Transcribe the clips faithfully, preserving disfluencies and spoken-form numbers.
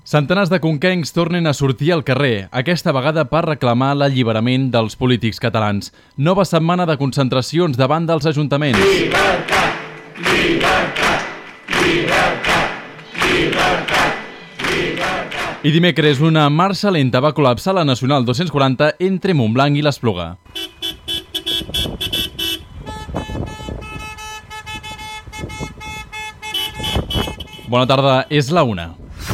Centenars de conquencs tornen a sortir al carrer, aquesta vegada per reclamar l'alliberament dels polítics catalans. Nova setmana de concentracions davant dels ajuntaments. Llibertat! Llibertat! Llibertat! Llibertat! Llibertat! I dimecres una marxa lenta va col·lapsar la Nacional dos-cents quaranta entre Montblanc i l'Espluga. Bona tarda, és la una.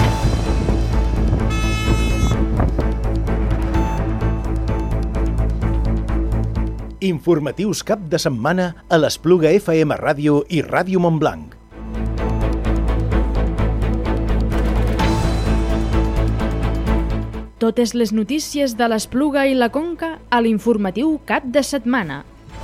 Informatius cap de setmana a l'Espluga F M Ràdio i Ràdio Montblanc. Totes les notícies de l'Espluga i la Conca a l'informatiu cap de setmana.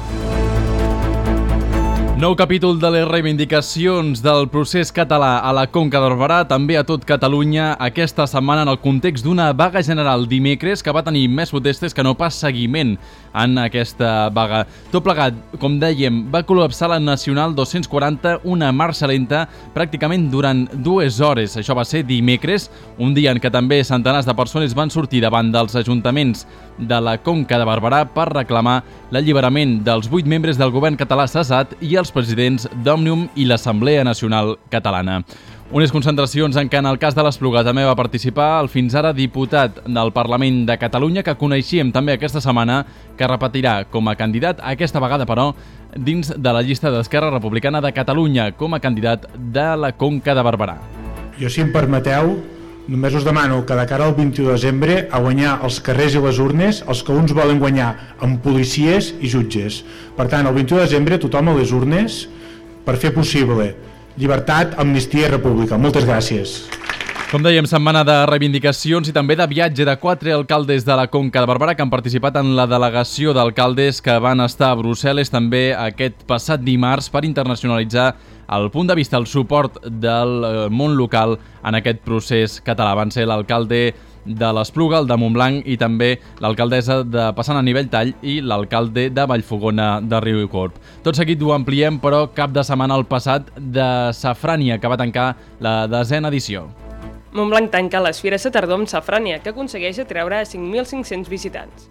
Nou capítol de les reivindicacions del procés català a la Conca de Barberà, també a tot Catalunya, aquesta setmana en el context d'una vaga general dimecres que va tenir més protestes que no pas seguiment en aquesta vaga. Tot plegat, com dèiem, va col·lapsar la Nacional dos-cents quaranta, una marxa lenta pràcticament durant dues hores. Això va ser dimecres, un dia en què també centenars de persones van sortir davant dels ajuntaments de la Conca de Barberà per reclamar l'alliberament dels vuit membres del govern català cessat i els presidents d'Òmnium i l'Assemblea Nacional Catalana. Unes concentracions en què en el cas de l'Espluga també va participar el fins ara diputat del Parlament de Catalunya, que coneixíem també aquesta setmana, que repetirà com a candidat, aquesta vegada però dins de la llista d'Esquerra Republicana de Catalunya com a candidat de la Conca de Barberà. Jo, si em permeteu, només us demano que de cara al vint-i-u de desembre a guanyar els carrers i les urnes els que uns volen guanyar amb policies i jutges. Per tant, el vint-i-u de desembre tothom a les urnes per fer possible llibertat, amnistia i república. Moltes gràcies. Com dèiem, setmana de reivindicacions i també de viatge de quatre alcaldes de la Conca de Barberà que han participat en la delegació d'alcaldes que van estar a Brussel·les també aquest passat dimarts per internacionalitzar el punt de vista, el suport del món local en aquest procés català. Van ser l'alcalde de l'Espluga, el de Montblanc i també l'alcaldessa de Passant a Nivell Tall i l'alcalde de Vallfogona de Riucorb. Tot seguit ho ampliem, però cap de setmana al passat de Safrània, que va tancar la desena edició. Montblanc tanca l'Esfera Satardó amb Safrània, que aconsegueix atreure cinc mil cinc-cents visitants.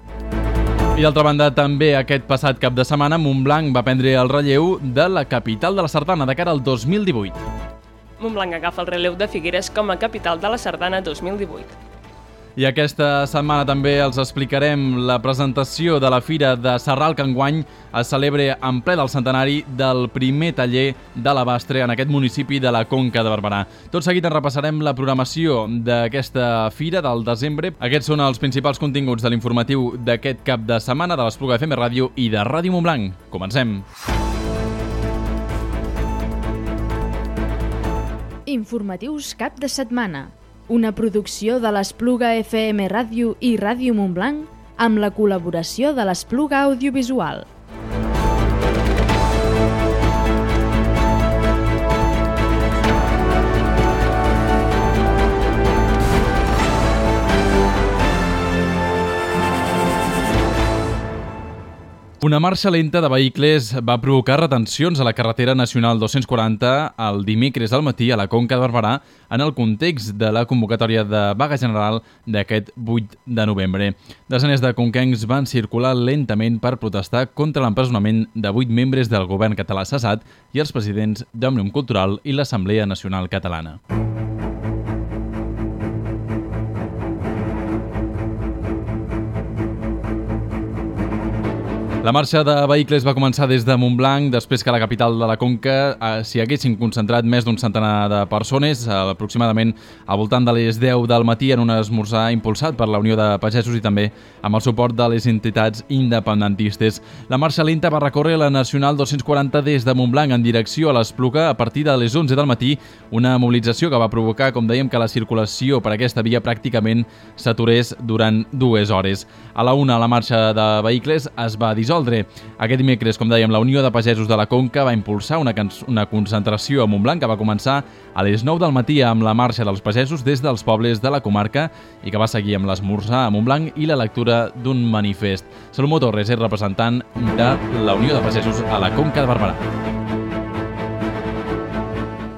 I d'altra banda, també aquest passat cap de setmana, Montblanc va prendre el relleu de la capital de la Sardana de cara al dos mil divuit. Montblanc agafa el relleu de Figueres com a capital de la Sardana dos mil divuit. I aquesta setmana també els explicarem la presentació de la Fira de Sarral, que enguany es celebra en ple del centenari del primer taller de l'Abastre en aquest municipi de la Conca de Barberà. Tot seguit en repassarem la programació d'aquesta fira del desembre. Aquests són els principals continguts de l'informatiu d'aquest cap de setmana de l'Espluga F M Ràdio i de Ràdio Montblanc. Comencem! Informatius cap de setmana. Una producció de l'Espluga F M Ràdio i Ràdio Montblanc amb la col·laboració de l'Espluga Audiovisual. Una marxa lenta de vehicles va provocar retencions a la carretera nacional dos-cents quaranta el dimecres al matí a la Conca de Barberà en el context de la convocatòria de vaga general d'aquest vuit de novembre. Desenes de conquencs van circular lentament per protestar contra l'empresonament de vuit membres del govern català cessat i els presidents d'Òmnium Cultural i l'Assemblea Nacional Catalana. La marxa de vehicles va començar des de Montblanc, després que a la capital de la Conca eh, s'hi haguessin concentrat més d'un centenar de persones, eh, aproximadament al voltant de les deu del matí en un esmorzar impulsat per la Unió de Pagesos i també amb el suport de les entitats independentistes. La marxa lenta va recórrer la Nacional dos-cents quaranta des de Montblanc en direcció a l'Espluga a partir de les onze del matí, una mobilització que va provocar, com dèiem, que la circulació per aquesta via pràcticament s'aturés durant dues hores. A la una la marxa de vehicles es va dissoldre. Aquest dimecres, com dèiem, la Unió de Pagesos de la Conca va impulsar una, una concentració a Montblanc que va començar a les nou del matí amb la marxa dels pagesos des dels pobles de la comarca i que va seguir amb l'esmorzar a Montblanc i la lectura d'un manifest. Salomó Torres és representant de la Unió de Pagesos a la Conca de Barberà.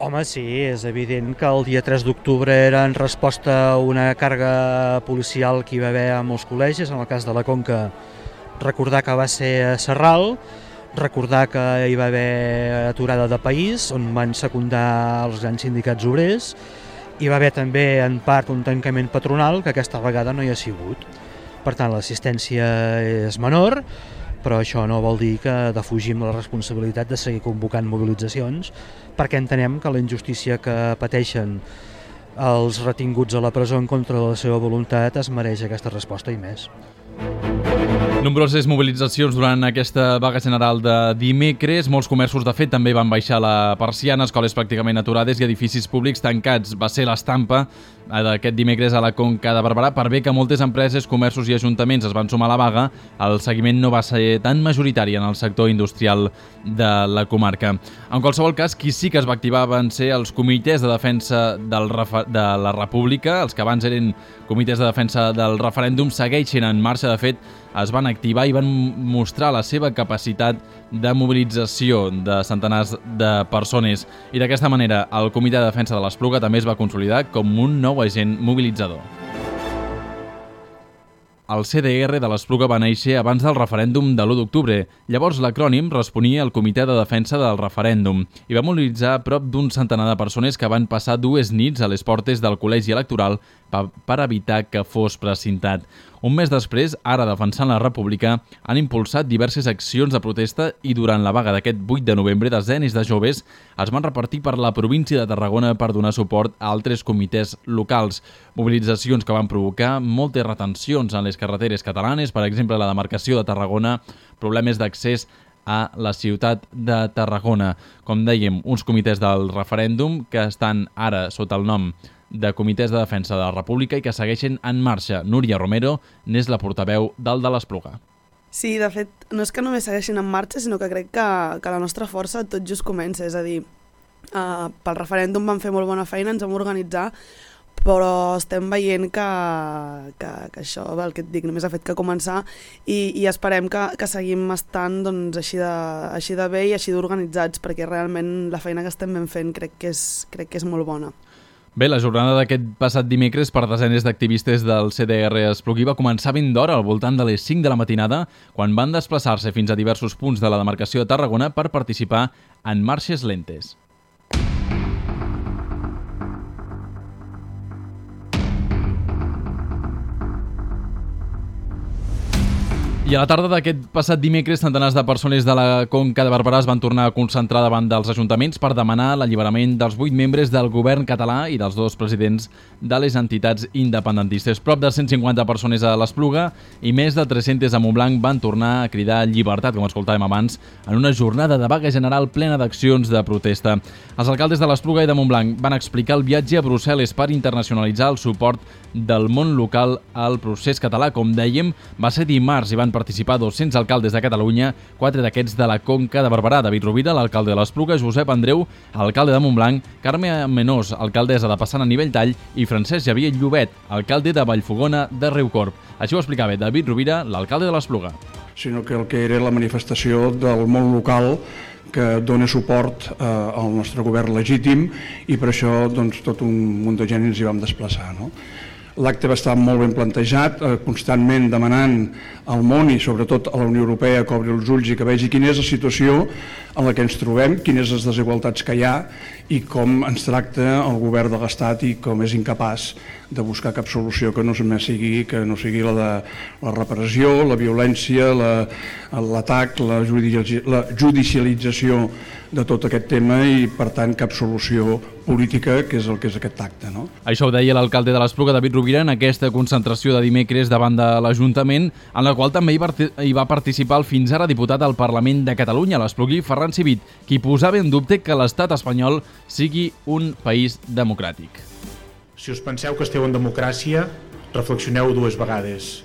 Home, sí, és evident que el dia tres d'octubre era en resposta a una càrrega policial que hi va haver a molts col·legis. En el cas de la Conca, recordar que va ser a Sarral, recordar que hi va haver aturada de país, on van secundar els grans sindicats obrers. Hi va haver també, en part, un tancament patronal, que aquesta vegada no hi ha sigut. Per tant, l'assistència és menor, però això no vol dir que defugim la responsabilitat de seguir convocant mobilitzacions, perquè entenem que la injustícia que pateixen els retinguts a la presó en contra de la seva voluntat es mereix aquesta resposta i més. Nombroses mobilitzacions durant aquesta vaga general de dimecres. Molts comerços, de fet, també van baixar la persiana, escoles pràcticament aturades i edificis públics tancats. Va ser l'estampa d'aquest dimecres a la Conca de Barberà. Per bé que moltes empreses, comerços i ajuntaments es van sumar a la vaga, el seguiment no va ser tan majoritari en el sector industrial de la comarca. En qualsevol cas, qui sí que es va activar van ser els comitès de defensa del refer- de la República. Els que abans eren comitès de defensa del referèndum segueixen en marxa. De fet, es van activar i van mostrar la seva capacitat de mobilització de centenars de persones. I d'aquesta manera, el Comitè de Defensa de l'Espluga també es va consolidar com un nou agent mobilitzador. El C D R de l'Espluga va néixer abans del referèndum de l'u d'octubre. Llavors l'acrònim responia al Comitè de Defensa del Referèndum i va mobilitzar prop d'un centenar de persones que van passar dues nits a les portes del col·legi electoral per evitar que fos precintat. Un mes després, ara defensant la República, han impulsat diverses accions de protesta i durant la vaga d'aquest vuit de novembre, desenes de joves es van repartir per la província de Tarragona per donar suport a altres comitès locals. Mobilitzacions que van provocar moltes retencions en les carreteres catalanes, per exemple la demarcació de Tarragona, problemes d'accés a la ciutat de Tarragona. Com dèiem, uns comitès del referèndum que estan ara sota el nom de Comitès de Defensa de la República i que segueixen en marxa. Núria Romero n'és la portaveu del de l'Espluga. Sí, de fet, no és que només segueixin en marxa, sinó que crec que, que la nostra força tot just comença. És a dir, uh, pel referèndum vam fer molt bona feina, ens vam organitzar, però estem veient que, que, que això, el que et dic, només ha fet que començar i, i esperem que, que seguim estant doncs, així, de, així de bé i així d'organitzats, perquè realment la feina que estem ben fent crec que és, crec que és molt bona. Bé, la jornada d'aquest passat dimecres per desenes d'activistes del C D R Esplugui va començar ben d'hora, al voltant de les cinc de la matinada, quan van desplaçar-se fins a diversos punts de la demarcació de Tarragona per participar en marxes lentes. I a la tarda d'aquest passat dimecres, centenars de persones de la Conca de Barberà es van tornar a concentrar davant dels ajuntaments per demanar l'alliberament dels vuit membres del govern català i dels dos presidents de les entitats independentistes. Prop de cent cinquanta persones a l'Espluga i més de tres-centes a Montblanc van tornar a cridar llibertat, com escoltàvem abans, en una jornada de vaga general plena d'accions de protesta. Els alcaldes de l'Espluga i de Montblanc van explicar el viatge a Brussel·les per internacionalitzar el suport del món local al procés català. Com dèiem, va ser dimarts i van participar dos-cents alcaldes de Catalunya, quatre d'aquests de la Conca de Barberà: David Rovira, l'alcalde de l'Espluga, Josep Andreu, alcalde de Montblanc, Carme Menós, alcaldessa de Passana Nivelltall, i Francesc Xavier Llobet, alcalde de Vallfogona de Riucorb. Així ho explicava David Rovira, l'alcalde de l'Espluga. Sinó que el que era la manifestació del món local que dona suport eh, al nostre govern legítim, i per això doncs, tot un munt de gent ens hi vam desplaçar, no? L'acte va estar molt ben plantejat, eh, constantment demanant al món i sobretot a la Unió Europea que obri els ulls i que vegi quina és la situació en la que ens trobem, quines les desigualtats que hi ha i com ens tracta el govern de l'Estat i com és incapaç de buscar cap solució que no només sigui, que no sigui la de la repressió, la violència, l'atac, la, la judicialització de tot aquest tema i, per tant, cap solució política, que és el que és aquest acte, no? Això ho deia l'alcalde de l'Espluga, David Rovira, en aquesta concentració de dimecres davant de l'Ajuntament, en la qual també hi va participar el fins ara diputat al Parlament de Catalunya, l'Esplugui, Ferran Civit, qui posava en dubte que l'estat espanyol sigui un país democràtic. Si us penseu que esteu en democràcia, reflexioneu dues vegades.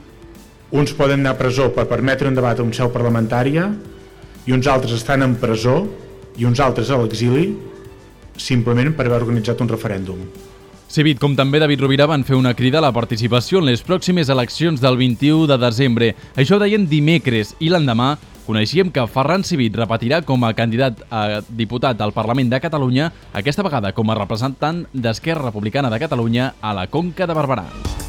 Uns poden anar a presó per permetre un debat en seu parlamentària i uns altres estan en presó i uns altres a l'exili simplement per haver organitzat un referèndum. Civit, com també David Rovira, van fer una crida a la participació en les pròximes eleccions del vint-i-u de desembre. Això ho deien dimecres i l'endemà, Coneixíem que Ferran Civit repetirà com a candidat a diputat al Parlament de Catalunya, aquesta vegada com a representant d'Esquerra Republicana de Catalunya a la Conca de Barberà.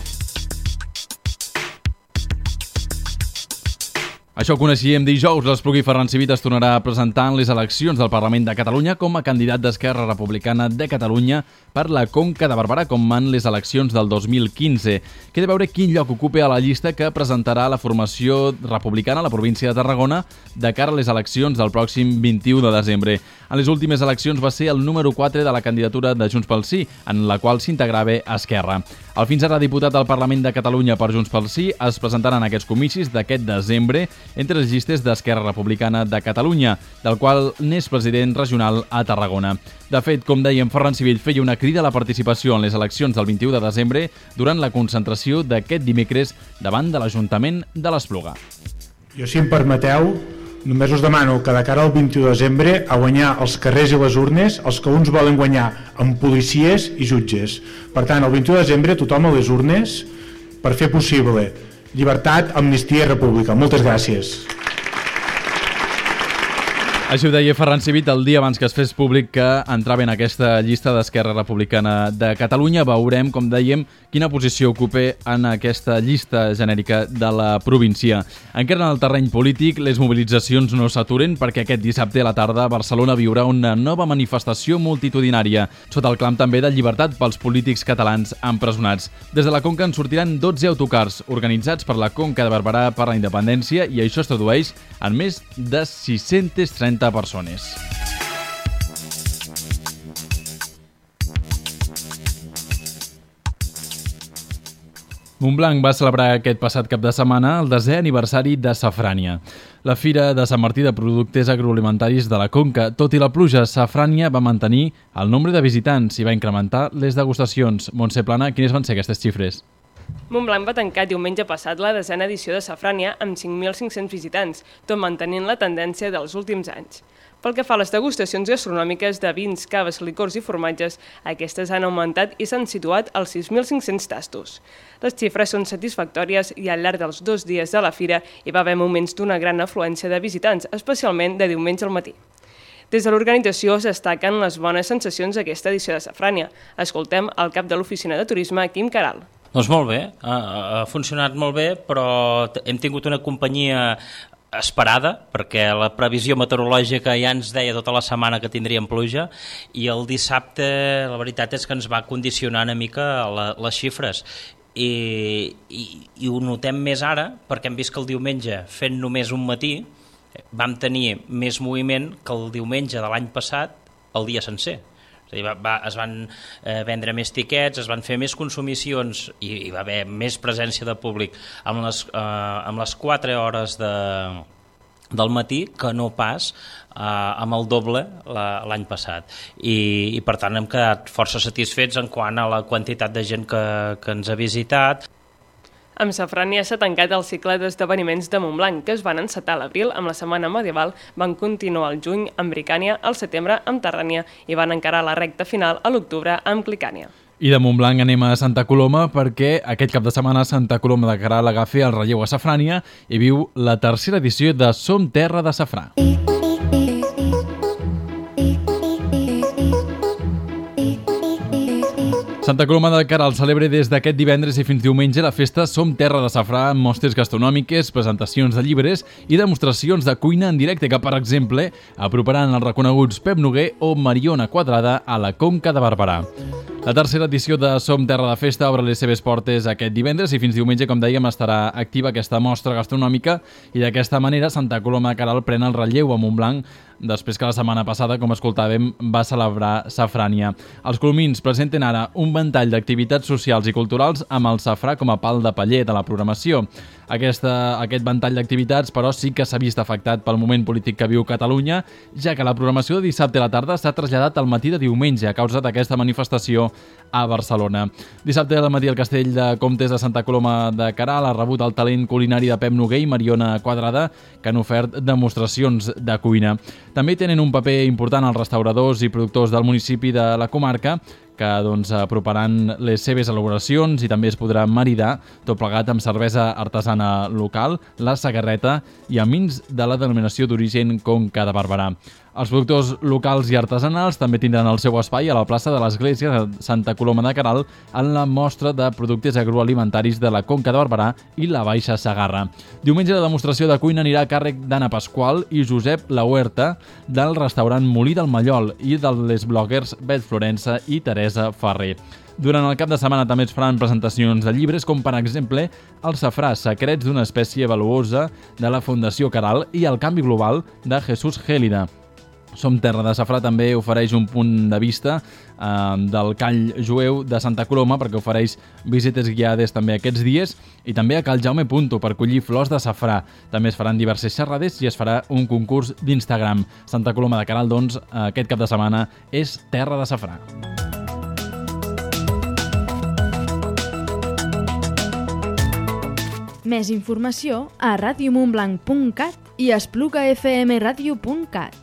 Això ho coneixíem dijous. L'Espluga i Ferran Civit es tornarà a presentar en les eleccions del Parlament de Catalunya com a candidat d'Esquerra Republicana de Catalunya per la Conca de Barberà, com en les eleccions del dos mil quinze. Queda veure quin lloc ocupa a la llista que presentarà la formació republicana a la província de Tarragona de cara a les eleccions del pròxim vint-i-u de desembre. En les últimes eleccions va ser el número quatre de la candidatura de Junts pel Sí, en la qual s'integrava Esquerra. El fins ara diputat al Parlament de Catalunya per Junts pel Sí es presentarà en aquests comicis d'aquest desembre entre les llistes d'Esquerra Republicana de Catalunya, del qual n'és president regional a Tarragona. De fet, com dèiem, Ferran Civit feia una crida a la participació en les eleccions del vint-i-u de desembre durant la concentració d'aquest dimecres davant de l'Ajuntament de l'Espluga. Jo, si em permeteu, només us demano que de cara al vint-i-u de desembre a guanyar els carrers i les urnes els que uns volen guanyar amb policies i jutges. Per tant, el vint-i-u de desembre tothom a les urnes per fer possible llibertat, amnistia i república. Moltes gràcies. Així ho deia Ferran Civit el dia abans que es fes públic que entrava en aquesta llista d'Esquerra Republicana de Catalunya. Veurem, com dèiem, quina posició ocupa en aquesta llista genèrica de la província. Encara en el terreny polític, les mobilitzacions no s'aturen perquè aquest dissabte a la tarda a Barcelona viurà una nova manifestació multitudinària, sota el clam també de llibertat pels polítics catalans empresonats. Des de la Conca en sortiran dotze autocars organitzats per la Conca de Barberà per la Independència i això es tradueix en més de sis-centes trenta persones. Montblanc va celebrar aquest passat cap de setmana el desè aniversari de Safrània, la fira de Sant Martí de productes agroalimentaris de la Conca. Tot i la pluja, Safrània va mantenir el nombre de visitants i va incrementar les degustacions. Montse Plana, quines van ser aquestes xifres? Montblanc va tancar diumenge passat la desena edició de Safrània amb cinc mil cinc-cents visitants, tot mantenint la tendència dels últims anys. Pel que fa a les degustacions gastronòmiques de vins, caves, licors i formatges, aquestes han augmentat i s'han situat als sis mil cinc-cents tastos. Les xifres són satisfactòries i al llarg dels dos dies de la fira hi va haver moments d'una gran afluència de visitants, especialment de diumenge al matí. Des de l'organització es destaquen les bones sensacions d'aquesta edició de Safrània. Escoltem el cap de l'Oficina de Turisme, Quim Caral. Doncs molt bé, ha funcionat molt bé, però hem tingut una companyia esperada, perquè la previsió meteorològica ja ens deia tota la setmana que tindríem pluja, i el dissabte la veritat és que ens va condicionar una mica la, les xifres. I, i, i ho notem més ara, perquè hem vist que el diumenge, fent només un matí, vam tenir més moviment que el diumenge de l'any passat el dia sencer. És a dir, va, va, es van eh, vendre més tiquets, es van fer més consumicions i hi va haver més presència de públic amb les, eh, amb les quatre hores de, del matí que no pas eh, amb el doble l'any passat. I, I per tant hem quedat força satisfets en quant a la quantitat de gent que, que ens ha visitat. Amb Safrània s'ha tancat el cicle d'esdeveniments de Montblanc, que es van encetar a l'abril amb la Setmana Medieval, van continuar al juny amb Bricània, al setembre amb Terrània i van encarar la recta final a l'octubre amb Clicània. I de Montblanc anem a Santa Coloma perquè aquest cap de setmana Santa Coloma de Queralt agafa el relleu a Safrània i viu la tercera edició de Som Terra de Safrà. Santa Coloma de Queralt celebra des d'aquest divendres i fins diumenge la festa Som Terra de Safrà amb mostres gastronòmiques, presentacions de llibres i demostracions de cuina en directe que, per exemple, aproparan els reconeguts Pep Noguer o Mariona Quadrada a la Conca de Barberà. La tercera edició de Som Terra de Festa obre les seves portes aquest divendres i fins diumenge, com dèiem, estarà activa aquesta mostra gastronòmica i d'aquesta manera Santa Coloma de Queralt pren el relleu a Montblanc després que la setmana passada, com escoltàvem, va celebrar Safrània. Els colomins presenten ara un ventall d'activitats socials i culturals amb el safrà com a pal de paller de la programació. Aquesta, aquest ventall d'activitats, però, sí que s'ha vist afectat pel moment polític que viu Catalunya, ja que la programació de dissabte a la tarda s'ha traslladat al matí de diumenge a causa d'aquesta manifestació a Barcelona. Dissabte al matí el Castell de Comtes de Santa Coloma de Queralt ha rebut el talent culinari de Pep Noguer i Mariona Quadrada, que han ofert demostracions de cuina. També tenen un paper important els restauradors i productors del municipi de la comarca, que doncs, aproparan les seves elaboracions i també es podrà maridar, tot plegat amb cervesa artesana local, la Sagarreta i amb vins de la denominació d'origen Conca de Barberà. Els productors locals i artesanals també tindran el seu espai a la plaça de l'Església de Santa Coloma de Queralt en la mostra de productes agroalimentaris de la Conca de Barberà i la Baixa Segarra. Diumenge la demostració de cuina anirà a càrrec d'Anna Pasqual i Josep La Huerta del restaurant Molí del Mallol i de les bloggers Bet Florença i Teresa Ferrer. Durant el cap de setmana també es faran presentacions de llibres com, per exemple, El safrà, secrets d'una espècie valuosa de la Fundació Caral i El canvi global de Jesús Gélida. Som Terra de Safrà també ofereix un punt de vista eh, del Call Jueu de Santa Coloma perquè ofereix visites guiades també aquests dies i també a Cal Jaume Punto per collir flors de safrà. També es faran diverses xerrades i es farà un concurs d'Instagram. Santa Coloma de Queralt, doncs, aquest cap de setmana és Terra de Safrà. Més informació a radio montblanc punt cat i espluga f m radio punt cat.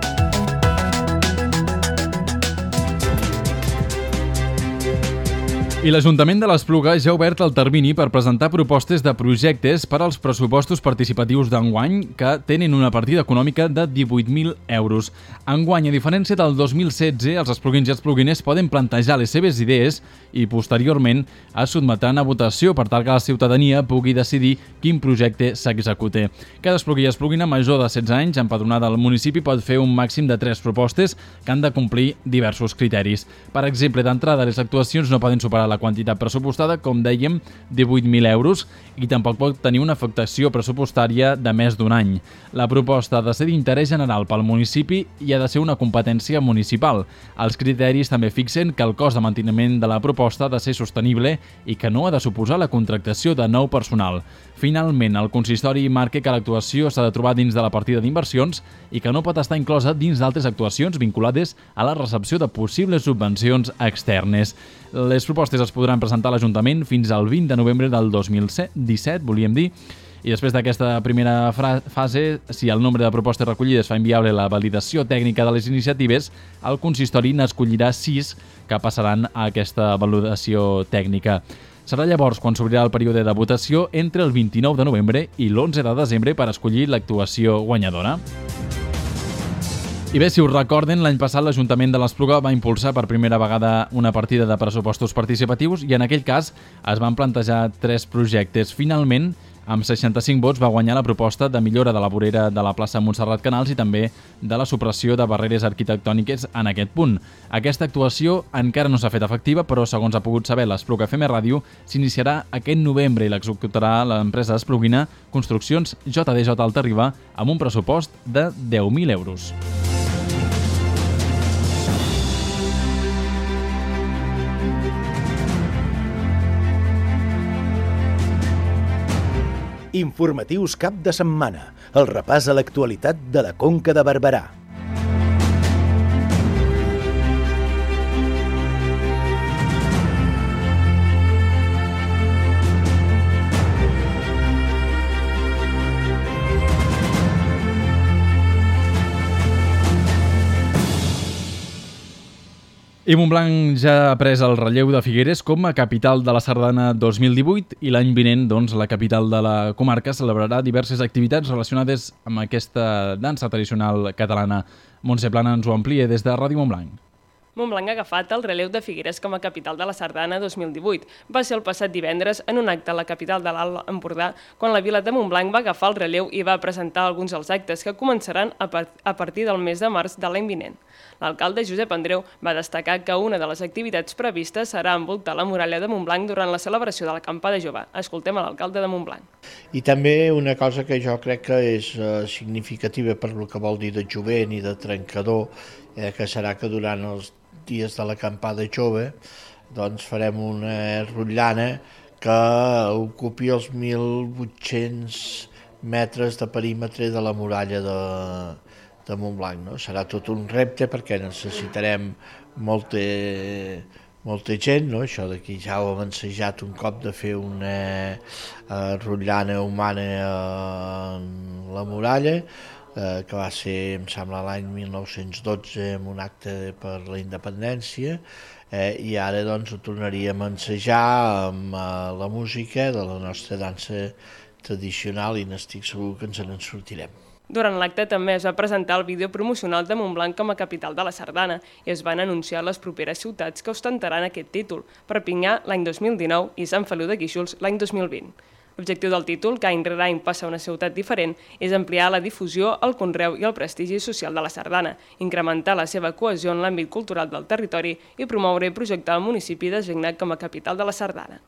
I l'Ajuntament de l'Espluga ja ha obert el termini per presentar propostes de projectes per als pressupostos participatius d'enguany que tenen una partida econòmica de divuit mil euros. Enguany, a diferència del dos mil setze, els espluguins i espluguines poden plantejar les seves idees i posteriorment es sotmetran a votació per tal que la ciutadania pugui decidir quin projecte s'execute. Cada espluguí i espluguina major de setze anys empadronada al municipi pot fer un màxim de tres propostes que han de complir diversos criteris. Per exemple, d'entrada, les actuacions no poden superar la quantitat pressupostada, com dèiem, divuit mil euros, i tampoc pot tenir una afectació pressupostària de més d'un any. La proposta ha de ser d'interès general pel municipi i ha de ser una competència municipal. Els criteris també fixen que el cost de manteniment de la proposta ha de ser sostenible i que no ha de suposar la contractació de nou personal. Finalment, el consistori marca que l'actuació s'ha de trobar dins de la partida d'inversions i que no pot estar inclosa dins d'altres actuacions vinculades a la recepció de possibles subvencions externes. Les propostes es podran presentar a l'Ajuntament fins al vint de novembre del dos mil disset, volíem dir, i després d'aquesta primera fase, si el nombre de propostes recollides fa inviable la validació tècnica de les iniciatives, el consistori n'escollirà sis que passaran a aquesta validació tècnica. Serà llavors quan s'obrirà el període de votació entre el vint-i-nou de novembre i l'onze de desembre per escollir l'actuació guanyadora. I bé, si us recorden, l'any passat l'Ajuntament de l'Espluga va impulsar per primera vegada una partida de pressupostos participatius i en aquell cas es van plantejar tres projectes. Finalment, amb seixanta-cinc vots va guanyar la proposta de millora de la vorera de la plaça Montserrat Canals i també de la supressió de barreres arquitectòniques en aquest punt. Aquesta actuació encara no s'ha fet efectiva, però segons ha pogut saber l'Espluga F M Ràdio, s'iniciarà aquest novembre i l'executarà l'empresa espluguina Construccions J D J Alta-Riba amb un pressupost de deu mil euros. Informatius cap de setmana. El repàs a l'actualitat de la Conca de Barberà. I Montblanc ja ha pres el relleu de Figueres com a capital de la Sardana dos mil divuit i l'any vinent, doncs, la capital de la comarca celebrarà diverses activitats relacionades amb aquesta dansa tradicional catalana. Montse Plana ens ho amplia des de Ràdio Montblanc. Montblanc ha agafat el relleu de Figueres com a capital de la Sardana dos mil divuit. Va ser el passat divendres en un acte a la capital de l'Alt Empordà, quan la vila de Montblanc va agafar el relleu i va presentar alguns dels actes que començaran a partir del mes de març de l'any vinent. L'alcalde Josep Andreu va destacar que una de les activitats previstes serà envoltar la muralla de Montblanc durant la celebració de l'acampada jove. Escoltem a l'alcalde de Montblanc. I també una cosa que jo crec que és eh, significativa per el que vol dir de jovent i de trencador, eh, que serà que durant els dies de l'acampada jove doncs farem una rotllana que ocupi els mil vuit-cents metres de perímetre de la muralla de, de Montblanc. No? Serà tot un repte perquè necessitarem molta, molta gent, no? Això d'aquí ja ho hem ensejat un cop de fer una uh, rotllana humana a la muralla, eh, que va ser, em sembla, l'any mil nou-cents dotze amb un acte per la independència, eh, i ara doncs ho tornaríem a ensejar amb eh, la música de la nostra dansa tradicional i n'estic segur que ens en sortirem. Durant l'acte també es va presentar el vídeo promocional de Montblanc com a capital de la Sardana i es van anunciar les properes ciutats que ostentaran aquest títol, Perpinyà l'any dos mil dinou i Sant Feliu de Guíxols l'any dos mil vint. L'objectiu del títol, que any rere any passa a una ciutat diferent, és ampliar la difusió, el conreu i el prestigi social de la sardana, incrementar la seva cohesió en l'àmbit cultural del territori i promoure i projectar el municipi designat com a capital de la sardana.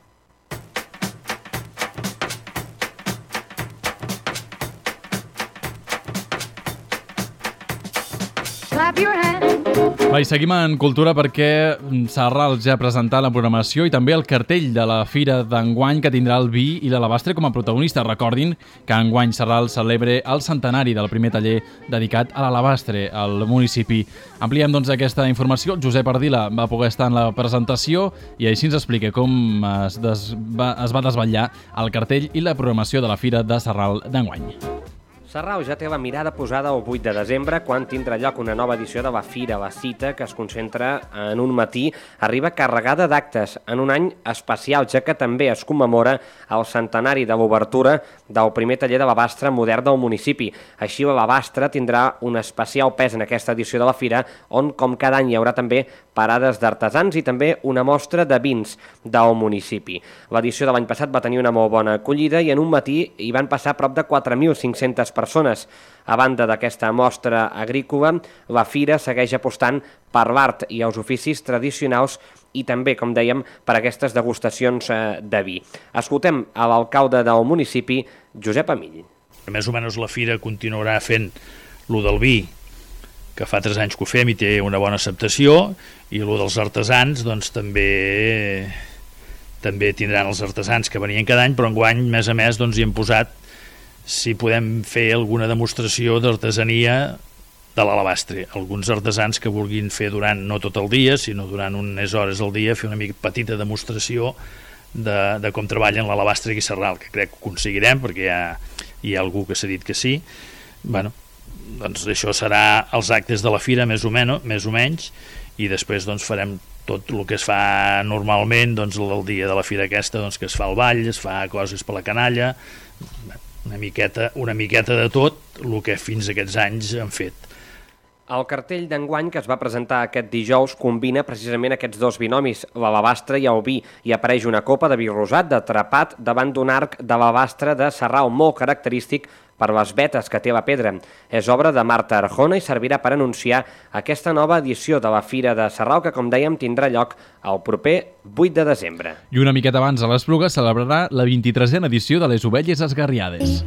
Va, i seguim en cultura perquè Sarral ja ha presentat la programació i també el cartell de la fira d'enguany que tindrà el vi i l'alabastre com a protagonistes. Recordin que enguany Sarral celebre el centenari del primer taller dedicat a l'alabastre al municipi. Ampliem doncs aquesta informació. Josep Ardila va poder estar en la presentació i així ens explica com es, des... va... es va desvetllar el cartell i la programació de la fira de Sarral d'enguany. Sarral ja té la mirada posada el vuit de desembre, quan tindrà lloc una nova edició de la Fira, la cita, que es concentra en un matí, arriba carregada d'actes, en un any especial, ja que també es commemora el centenari de l'obertura del primer taller de l'alabastre modern del municipi. Així, l'alabastre tindrà un especial pes en aquesta edició de la Fira, on, com cada any, hi haurà també parades d'artesans i també una mostra de vins del municipi. L'edició de l'any passat va tenir una molt bona acollida i en un matí hi van passar prop de quatre mil cinc-centes persones. A banda d'aquesta mostra agrícola, la fira segueix apostant per l'art i els oficis tradicionals i també, com dèiem, per aquestes degustacions de vi. Escoltem a l'alcalde del municipi, Josep Amill. Més o menys la fira continuarà fent lo del vi, que fa tres anys que ho fem i té una bona acceptació, i lo dels artesans doncs també també tindran els artesans que venien cada any, però enguany, més a més, doncs hi hem posat si podem fer alguna demostració d'artesania de l'alabastre. Alguns artesans que vulguin fer durant, no tot el dia, sinó durant unes hores al dia, fer una mica petita demostració de, de com treballen l'alabastre aquí a Sarral, que crec que ho aconseguirem, perquè hi ha, hi ha algú que s'ha dit que sí. Bueno, doncs això serà els actes de la fira, més o, menys, més o menys, i després doncs farem tot el que es fa normalment, doncs el dia de la fira aquesta, doncs que es fa el ball, es fa coses per la canalla, una miqueta, una miqueta de tot el que fins a aquests anys han fet. El cartell d'enguany que es va presentar aquest dijous combina precisament aquests dos binomis, l'alabastre i el vi, i apareix una copa de vi rosat d'atrapat davant d'un arc de l'alabastre de Sarral molt característic per les vetes que té la pedra. És obra de Marta Arjona i servirà per anunciar aquesta nova edició de la Fira de Sarral que, com dèiem, tindrà lloc el proper vuit de desembre. I una miqueta abans a l'Espluga celebrarà la vint-i-tresena edició de les Ovelles Esgarriades.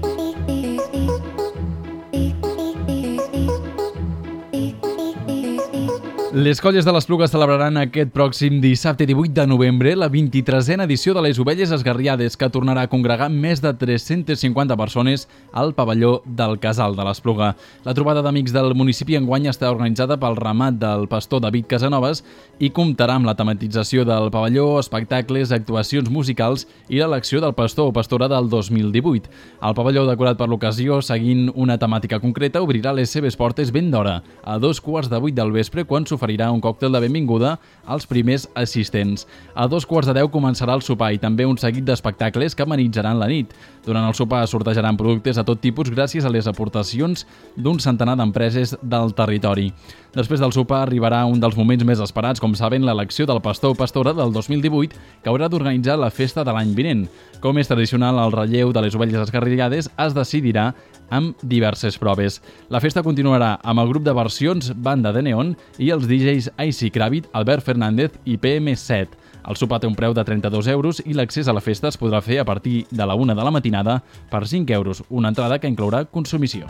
Les colles de l'Espluga celebraran aquest pròxim dissabte divuit de novembre la vint-i-tresena edició de les Ovelles Esgarriades, que tornarà a congregar més de tres-centes cinquanta persones al pavelló del Casal de l'Espluga. La trobada d'amics del municipi enguany està organitzada pel ramat del pastor David Casanovas i comptarà amb la tematització del pavelló, espectacles, actuacions musicals i l'elecció del pastor o pastora del dos mil divuit. El pavelló, decorat per l'ocasió, seguint una temàtica concreta, obrirà les seves portes ben d'hora, a dos quarts de vuit del vespre, quan s'oferirà oferirà un còctel de benvinguda als primers assistents. A dos quarts de deu començarà el sopar i també un seguit d'espectacles que amenitzaran la nit. Durant el sopar sortejaran productes de tot tipus gràcies a les aportacions d'un centenar d'empreses del territori. Després del sopar arribarà un dels moments més esperats, com saben, l'elecció del pastor o pastora del dos mil divuit, que haurà d'organitzar la festa de l'any vinent. Com és tradicional, el relleu de les Ovelles Esgarriades es decidirà amb diverses proves. La festa continuarà amb el grup de versions Banda de Neon i els D Js Icy Kravit, Albert Fernández i P M set. El sopar té un preu de trenta-dos euros i l'accés a la festa es podrà fer a partir de la una de la matinada per cinc euros, una entrada que inclourà consumició.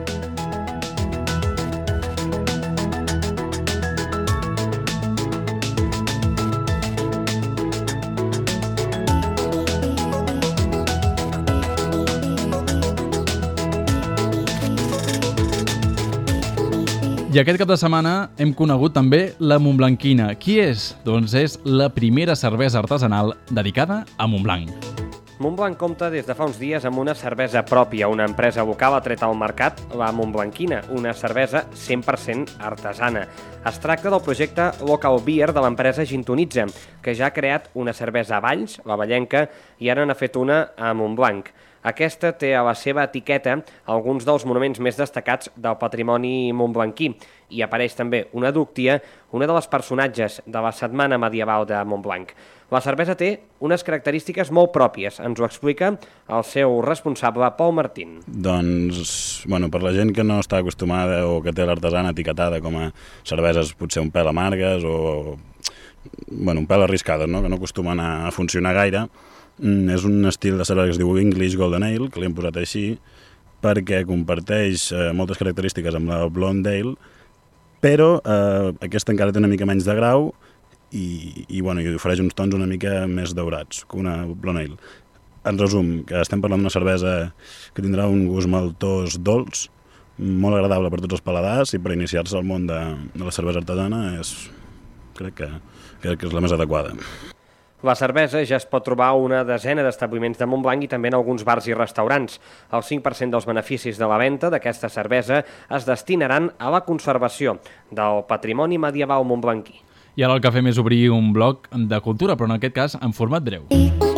I aquest cap de setmana hem conegut també la Montblanquina. Qui és? Doncs és la primera cervesa artesanal dedicada a Montblanc. Montblanc compta des de fa uns dies amb una cervesa pròpia. Una empresa local ha tret al mercat la Montblanquina, una cervesa cent per cent artesana. Es tracta del projecte Local Beer de l'empresa Gintonitza, que ja ha creat una cervesa a Valls, la Vallenca, i ara n'ha fet una a Montblanc. Aquesta té a la seva etiqueta alguns dels monuments més destacats del patrimoni montblanquí i apareix també una dúctia, una de les personatges de la Setmana Medieval de Montblanc. La cervesa té unes característiques molt pròpies, ens ho explica el seu responsable, Pol Martín. Doncs, bueno, per la gent que no està acostumada o que té l'artesana etiquetada com a cerveses potser un pèl amargues o bueno, un pèl arriscades, no? Que no acostumen a funcionar gaire, és un estil de cervesa que es diu English Golden Ale, que li hem posat així, perquè comparteix eh, moltes característiques amb la Blonde Ale, però eh, aquesta encara té una mica menys de grau i, i, bueno, i ofereix uns tons una mica més daurats que una Blonde Ale. En resum, que estem parlant d'una cervesa que tindrà un gust maltós dolç, molt agradable per tots els paladars i per iniciar-se al món de, de la cervesa artesana és, crec que, crec que és la més adequada. La cervesa ja es pot trobar a una desena d'establiments de Montblanc i també en alguns bars i restaurants. El cinc per cent dels beneficis de la venda d'aquesta cervesa es destinaran a la conservació del patrimoni medieval montblanquí. I ara el que fem és obrir un bloc de cultura, però en aquest cas en format breu.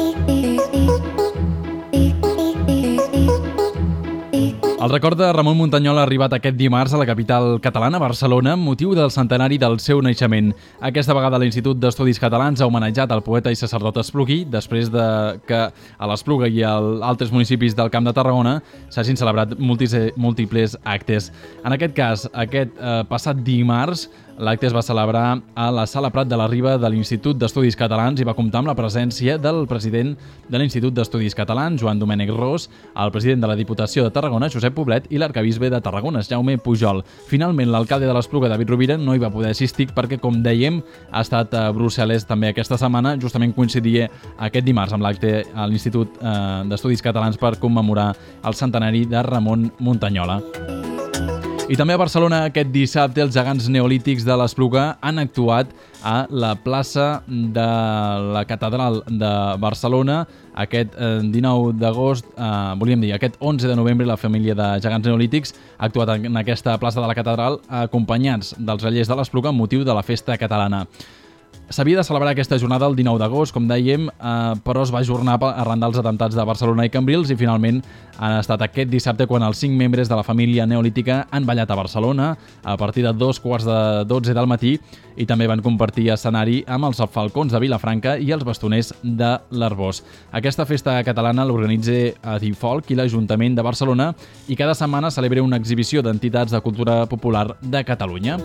El record de Ramon Muntañola ha arribat aquest dimarts a la capital catalana, Barcelona, amb motiu del centenari del seu naixement. Aquesta vegada l'Institut d'Estudis Catalans ha homenatjat el poeta i sacerdot espluguí, després de que a l'Espluga i a altres municipis del Camp de Tarragona s'hagin celebrat múltiples actes. En aquest cas, aquest eh, passat dimarts, l'acte es va celebrar a la Sala Prat de la Riba de l'Institut d'Estudis Catalans i va comptar amb la presència del president de l'Institut d'Estudis Catalans, Joan Domènech Ros, el president de la Diputació de Tarragona, Josep Poblet, i l'arcabisbe de Tarragona, Jaume Pujol. Finalment, l'alcalde de l'Espluga, David Rovira, no hi va poder assistir perquè, com dèiem, ha estat a Brussel·les també aquesta setmana, justament coincidia aquest dimarts amb l'acte a l'Institut d'Estudis Catalans per commemorar el centenari de Ramon Muntañola. I també a Barcelona aquest dissabte els gegants neolítics de l'Espluga han actuat a la plaça de la Catedral de Barcelona aquest dinou d'agost, eh, volíem dir, aquest onze de novembre la família de gegants neolítics ha actuat en aquesta plaça de la Catedral acompanyats dels Rellers de l'Espluga amb motiu de la festa catalana. S'havia de celebrar aquesta jornada el dinou d'agost, com dèiem, eh, però es va ajornar arran dels atemptats de Barcelona i Cambrils i finalment han estat aquest dissabte quan els cinc membres de la família neolítica han ballat a Barcelona a partir de dos quarts de dotze del matí i també van compartir escenari amb els falcons de Vilafranca i els bastoners de l'Arbós. Aquesta festa catalana l'organitza Adifolk i l'Ajuntament de Barcelona i cada setmana celebra una exhibició d'entitats de cultura popular de Catalunya.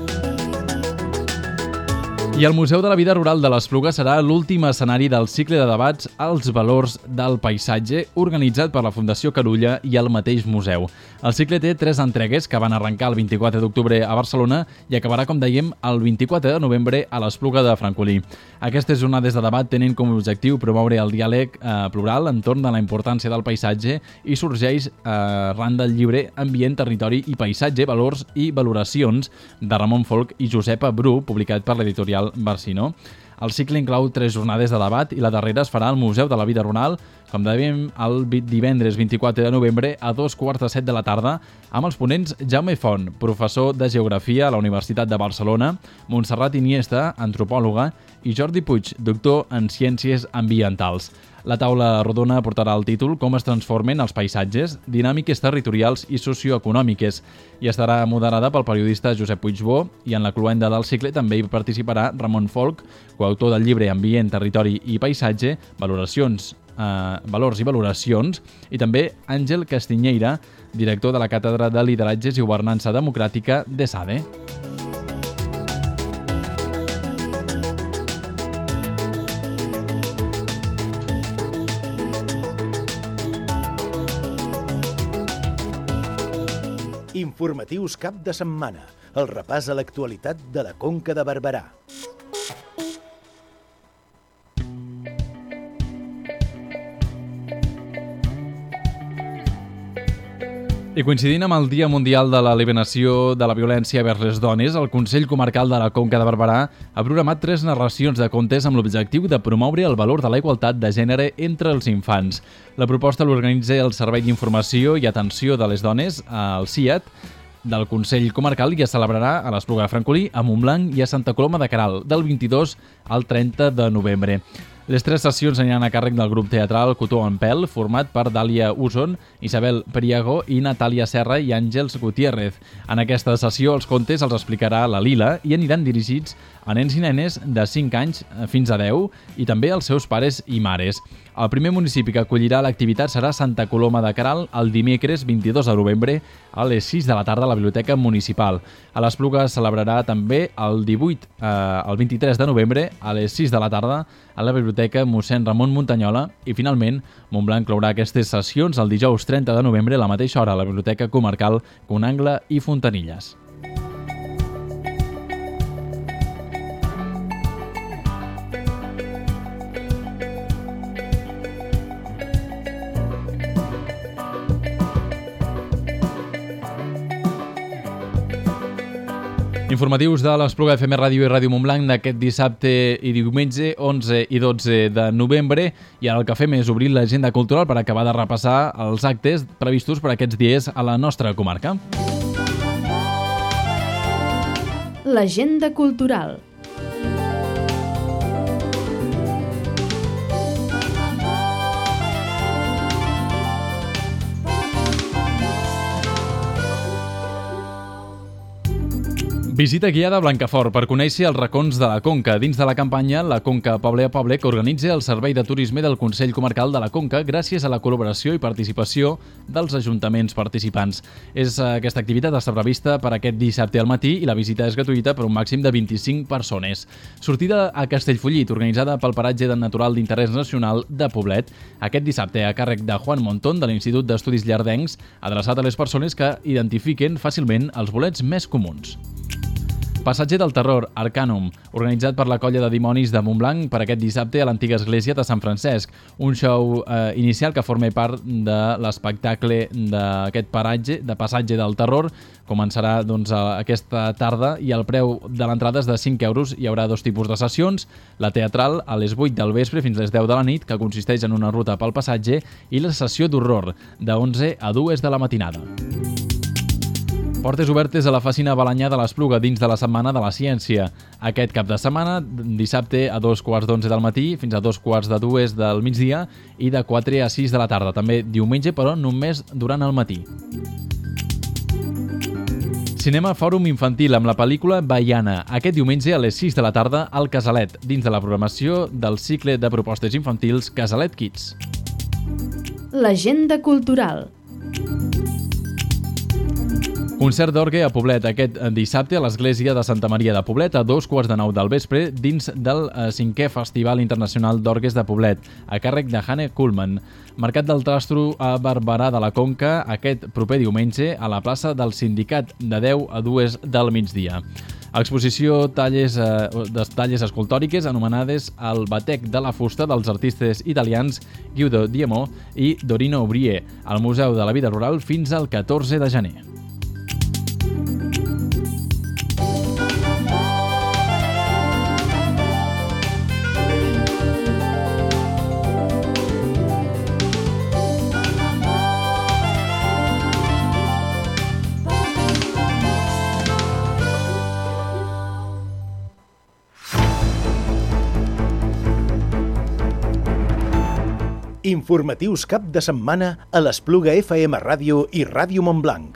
I el Museu de la Vida Rural de l'Espluga serà l'últim escenari del cicle de debats als valors del paisatge organitzat per la Fundació Carulla i el mateix museu. El cicle té tres entregues que van arrencar el vint-i-quatre d'octubre a Barcelona i acabarà, com dèiem, el vint-i-quatre de novembre a l'Espluga de Francolí. Aquestes jornades de debat tenen com a objectiu promoure el diàleg eh, plural entorn de la importància del paisatge i sorgeix eh, arran del llibre Ambient, Territori i Paisatge, Valors i Valoracions de Ramon Folch i Josepa Bru, publicat per l'editorial Barcinó. El cicle inclou tres jornades de debat i la darrera es farà al Museu de la Vida Rural, com dèiem, el divendres vint-i-quatre de novembre a dos quarts de set de la tarda, amb els ponents Jaume Font, professor de Geografia a la Universitat de Barcelona, Montserrat Iniesta, antropòloga, i Jordi Puig, doctor en Ciències Ambientals. La taula rodona portarà el títol Com es transformen els paisatges, dinàmiques territorials i socioeconòmiques i estarà moderada pel periodista Josep Puigbó i en la cloenda del cicle també hi participarà Ramon Folch, coautor del llibre Ambient, Territori i Paisatge, Valoracions, eh, Valors i Valoracions, i també Àngel Castiñeira, director de la Càtedra de Lideratges i Governança Democràtica de SADE. Informatius cap de setmana. El repàs a l'actualitat de la Conca de Barberà. I coincidint amb el Dia Mundial de l'Eliminació de la Violència vers les Dones, el Consell Comarcal de la Conca de Barberà ha programat tres narracions de contes amb l'objectiu de promoure el valor de la igualtat de gènere entre els infants. La proposta l'organitza el Servei d'Informació i Atenció de les Dones, el C I A T, del Consell Comarcal, i es celebrarà a l'Espluga de Francolí, a Montblanc i a Santa Coloma de Queralt, del vint-i-dos al trenta de novembre. Les tres sessions aniran a càrrec del grup teatral Cotó en Pèl, format per Dàlia Uson, Isabel Priago i Natàlia Serra i Àngels Gutiérrez. En aquesta sessió els contes els explicarà la Lila i aniran dirigits a nens i nenes de cinc anys fins a deu i també als seus pares i mares. El primer municipi que acollirà l'activitat serà Santa Coloma de Queralt el dimecres vint-i-dos de novembre a les sis de la tarda a la Biblioteca Municipal. A l'Espluga es celebrarà també el divuit, eh, el vint-i-tres de novembre a les sis de la tarda a la Biblioteca mossèn Ramon Muntanyola i finalment Montblanc clourà aquestes sessions el dijous trenta de novembre a la mateixa hora a la Biblioteca Comarcal Conangle i Fontanilles. Informatius de l'Espluga F M Ràdio i Ràdio Montblanc d'aquest dissabte i diumenge onze i dotze de novembre, i ara el que fem és obrir l'agenda cultural per acabar de repassar els actes previstos per aquests dies a la nostra comarca. L'agenda cultural. Visita guiada a Blancafort per conèixer els racons de la Conca dins de la campanya La Conca Poble a Poble que organitza el Servei de Turisme del Consell Comarcal de la Conca gràcies a la col·laboració i participació dels ajuntaments participants. És, aquesta activitat està prevista per aquest dissabte al matí i la visita és gratuïta per un màxim de vint-i-cinc persones. Sortida a Castellfollit, organitzada pel Paratge Natural d'Interès Nacional de Poblet, aquest dissabte a càrrec de Juan Montón de l'Institut d'Estudis Llardencs, adreçat a les persones que identifiquen fàcilment els bolets més comuns. Passatge del Terror, Arcanum, organitzat per la Colla de Dimonis de Montblanc per aquest dissabte a l'antiga església de Sant Francesc. Un show eh, inicial que forma part de l'espectacle d'aquest paratge, de Passatge del Terror. Començarà doncs, aquesta tarda i el preu de l'entrada és de cinc euros. Hi haurà dos tipus de sessions, la teatral a les vuit del vespre fins a les deu de la nit, que consisteix en una ruta pel passatge, i la sessió d'horror, de onze a dues de la matinada. Portes obertes a la Facina Balanyà de l'Espluga dins de la Setmana de la Ciència. Aquest cap de setmana, dissabte a dos quarts d'onze del matí fins a dos quarts de dues del migdia i de quatre a sis de la tarda. També diumenge, però només durant el matí. Cinema Fòrum Infantil amb la pel·lícula Baiana, aquest diumenge a les sis de la tarda al Casalet, dins de la programació del cicle de propostes infantils Casalet Kids. L'agenda cultural. Concert d'orgue a Poblet aquest dissabte a l'església de Santa Maria de Poblet a dos quarts de nou del vespre dins del cinquè Festival Internacional d'Orgues de Poblet, a càrrec de Hanne Kuhlmann. Mercat del Trastro a Barberà de la Conca aquest proper diumenge a la plaça del Sindicat de deu a dues del migdia. Exposició talles, eh, de talles escultòriques anomenades El batec de la fusta dels artistes italians Guido Diemo i Dorino Brie al Museu de la Vida Rural fins al catorze de gener. Informatius cap de setmana a l'Espluga F M Ràdio i Ràdio Montblanc.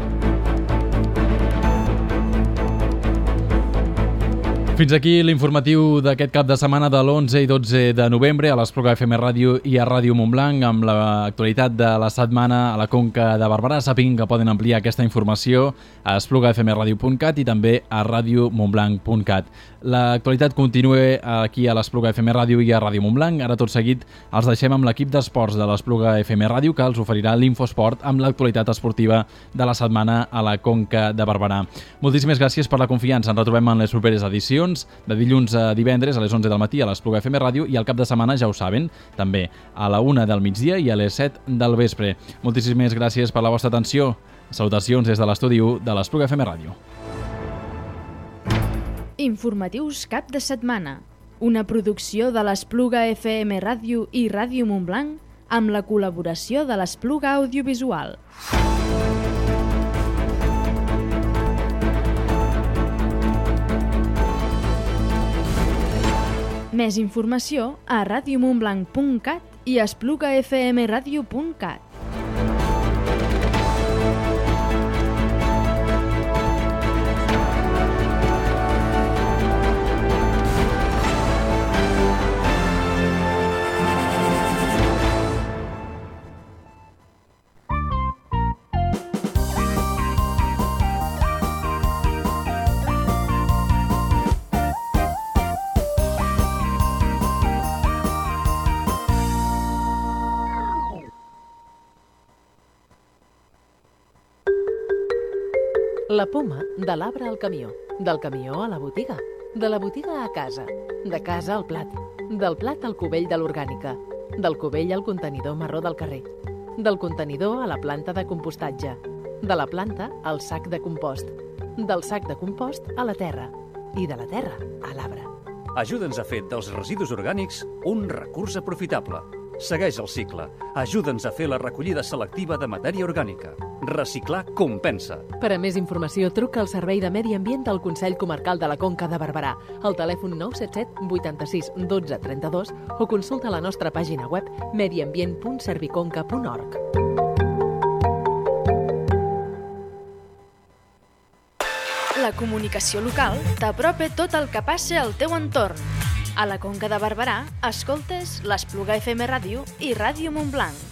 Fins aquí l'informatiu d'aquest cap de setmana de l'onze i dotze de novembre a l'Espluga F M Ràdio i a Ràdio Montblanc amb l'actualitat de la setmana a la Conca de Barberà. Sàpiguen que poden ampliar aquesta informació a espluga f m radio punt cat i també a radio montblanc punt cat. L'actualitat continua aquí a l'Espluga F M Ràdio i a Ràdio Montblanc. Ara tot seguit els deixem amb l'equip d'esports de l'Espluga F M Ràdio que els oferirà l'Infosport amb l'actualitat esportiva de la setmana a la Conca de Barberà. Moltíssimes gràcies per la confiança. Ens retrobem en les properes edicions. edicions de dilluns a divendres a les onze del matí a l'Espluga F M Ràdio i al cap de setmana, ja ho saben, també a la una del migdia i a les set del vespre. Moltíssimes gràcies per la vostra atenció. Salutacions des de l'estudi u de l'Espluga F M Ràdio. Informatius cap de setmana. Una producció de l'Espluga F M Ràdio i Ràdio Montblanc amb la col·laboració de l'Espluga Audiovisual. Més informació a radiomontblanc punt cat i a espluga f m radio punt cat. La poma, de l'arbre al camió, del camió a la botiga, de la botiga a casa, de casa al plat, del plat al cubell de l'orgànica, del cubell al contenidor marró del carrer, del contenidor a la planta de compostatge, de la planta al sac de compost, del sac de compost a la terra i de la terra a l'arbre. Ajuda'ns a fer dels residus orgànics un recurs aprofitable. Segueix el cicle. Ajuda'ns a fer la recollida selectiva de matèria orgànica. Reciclar compensa. Per a més informació, truca al Servei de Medi Ambient del Consell Comarcal de la Conca de Barberà, al telèfon nou set set vuitanta-sis dotze trenta-dos o consulta la nostra pàgina web mediambient punt serviconca punt org. La comunicació local t'apropa tot el que passa al teu entorn. A la Conca de Barberà, escoltes l'Espluga F M Ràdio i Ràdio Montblanc.